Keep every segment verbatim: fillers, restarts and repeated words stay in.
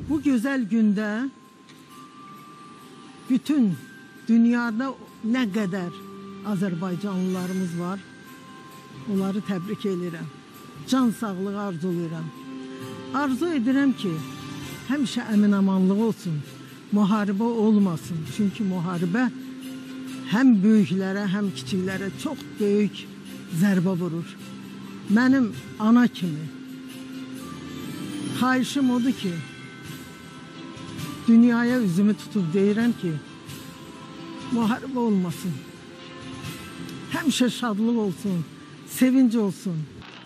Bu güzel günde bütün dünyada ne kadar Azərbaycanlılarımız var, onları təbrik edirəm. Can sağlığı arzulayıram. Arzu edirəm ki, həmişə əmin-amanlıq olsun, müharibə olmasın. Çünki müharibə həm böyüklərə, həm kiçiklərə çox böyük zərbə vurur. Mənim ana kimi xahişim odur ki, dünyaya üzümü tutub deyirəm ki, müharibə olmasın. Həmişə şadlıq olsun, sevinç olsun.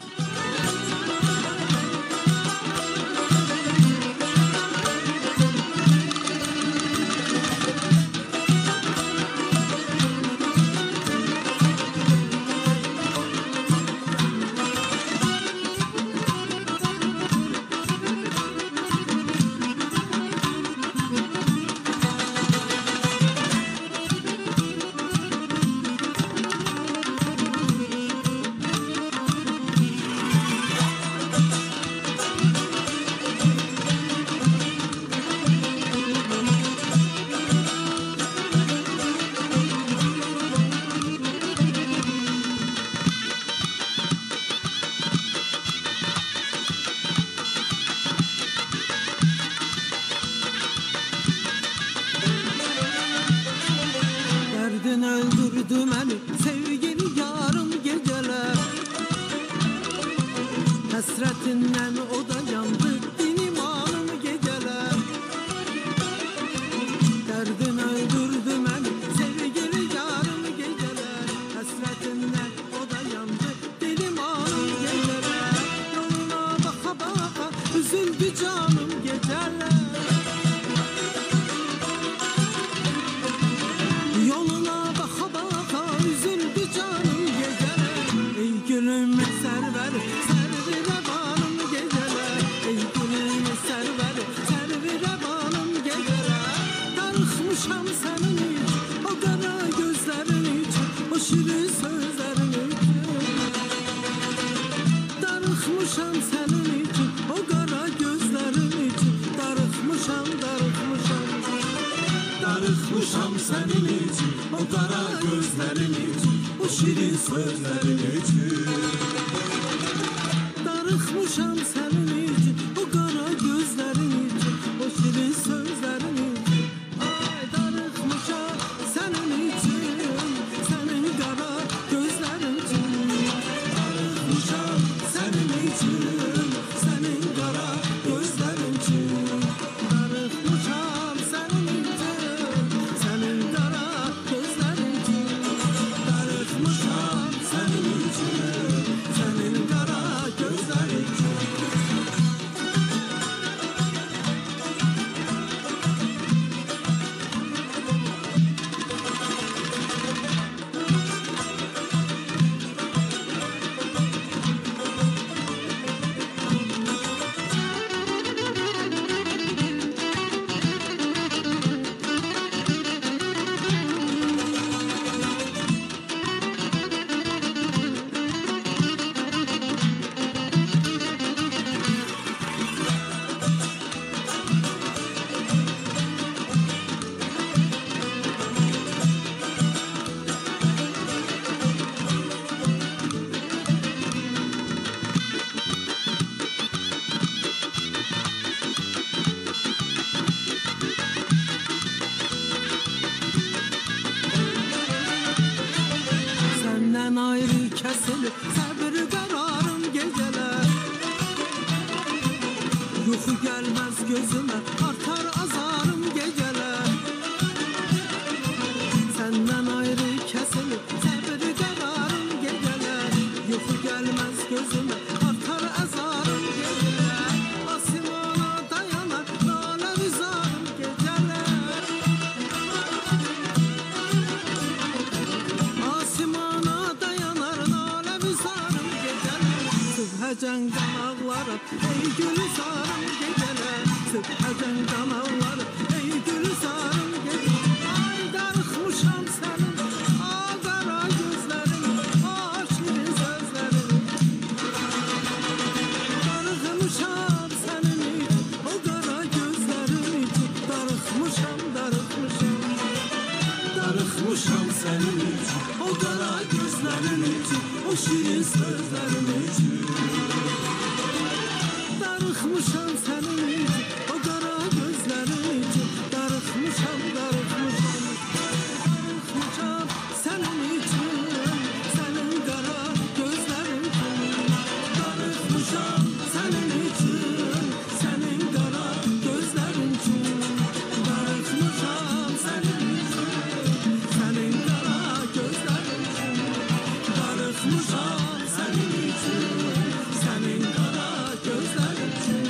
Öldürdü beni sevgili yarım geceler. Hasretinden o da yandı benim anım geceler. Derdin öldürdü beni sevgili yarım geceler. Hasretinden o da yandı benim anım geceler. Yoluna baka baka üzüldü canım geceler. Şirin sözlerin için darıxmışam senin için, o qara gözlerin için darıxmışam, darıxmışam, darıxmışam senin için, o qara gözlerin için, o şirin sözlerin için darıxmışam senin için, o qara gözlerin için, o şirin sözlerin için. Ay darıxmışam senin için, ayrı kesilip sabır kararım geceler. Yuxu gelmez gözüme, artar azarım geceler. Senden ayrı kesilip sabır kararım geceler. Yuxu gelmez gözüme, artar azarım geceler. Asimana dayanar nale rızarım geceler. Asimana Sübhəcən qanaqları, ey gülüzarım gecələr. Sübhəcən qanaqları, ey gülüzarım gecələr. Ay darıxmışam sənin, a qara gözlərin, a şirin sözlərin. Darıxmışam sənin, o qara gözlərin. şirin sözlerin için. Darıxmışam senin için, o qara gözlerin için. Darıxmışam, darıxmışam, darıxmışam senin için, senin qara gözlerin için. Darıxmışam senin için, senin qara gözlerin için. Darıxmışam senin için, senin qara gözlerin için. Darıxmışam senin için, senin qara gözlerin için.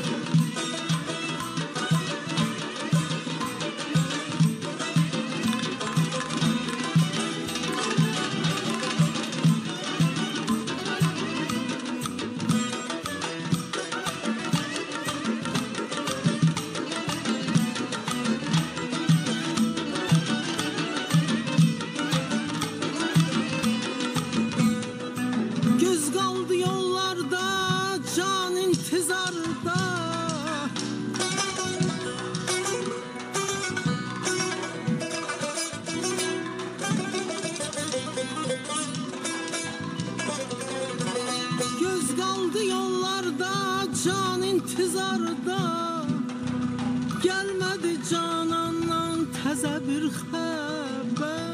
Göz kaldı yollarda, can intizarda. Göz kaldı yollarda, can intizarda. Gelmedi canandan təzə bir xəbər.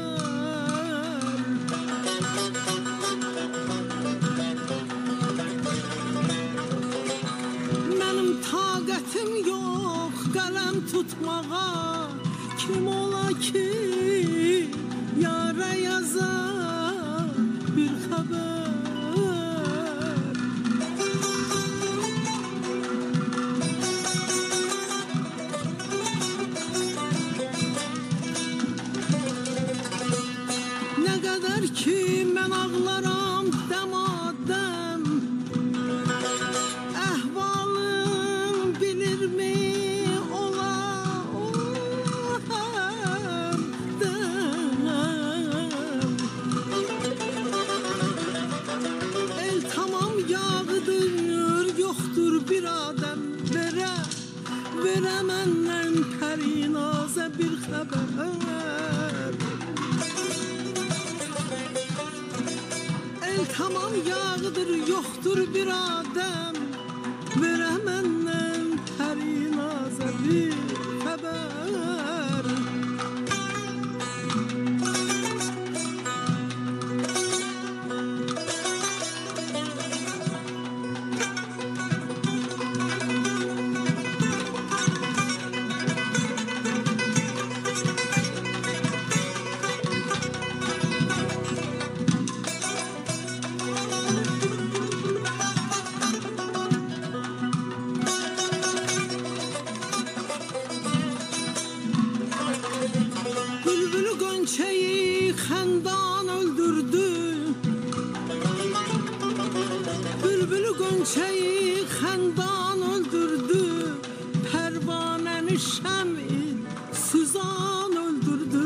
Mənim taqətim yox qələm tutmağa. Kim ola ki yara yaza bir xəbər. Nə qədər ki mən ağlaram dəmadəm. Əhvalım bilirmi ola olam dəm. El tamam yağdır, yoxdur bir adəm. Verə, verə məndən pərinazə bir xəbər. El tamam yağdır, yoxdur bir adəm. Verə məndən pərinazə bir xəbər. Bülbülü Gonçayı xəndan öldürdü. Bülbülü Gonçayı xəndan öldürdü. Pərvanəni şəmi Suzan öldürdü.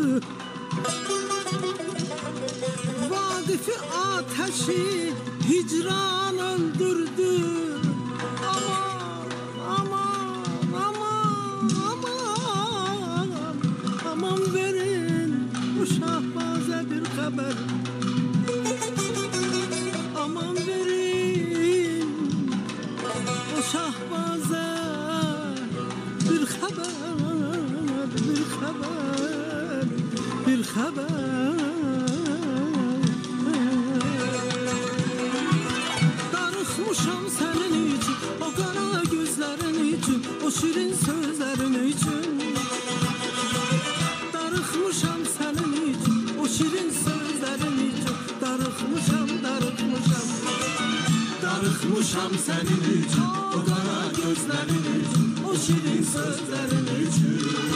Vaqifi ateşi hicran öldürdü. Aman, aman, aman, aman. Aman verin bu şahbaza bir haber. Aman verin o şahbaza bir haber, bir haber, bir haber. Darıxmışam senin için, o qara gözlerin için, o şirin sözlerin için. Darıxmışam senin için, o şirin sözlerin için. Darıxmışam, darıxmışam. Darıxmışam senin için, o qara gözlerin için, o şirin sözlerin için.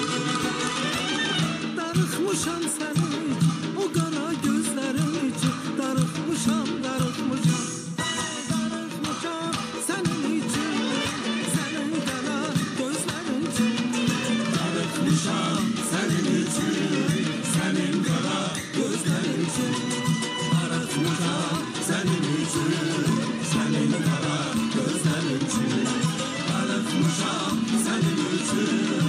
Darıxmışam senin için, o qara gözlerin için. Darıxmışam, darıxmışam. Darıxmışam senin için, senin qara gözlerin için. Darıxmışam senin için, senin qara gözlerin için. Darıxmışam senin için, senin qara gözlerin için. Darıxmışam senin için.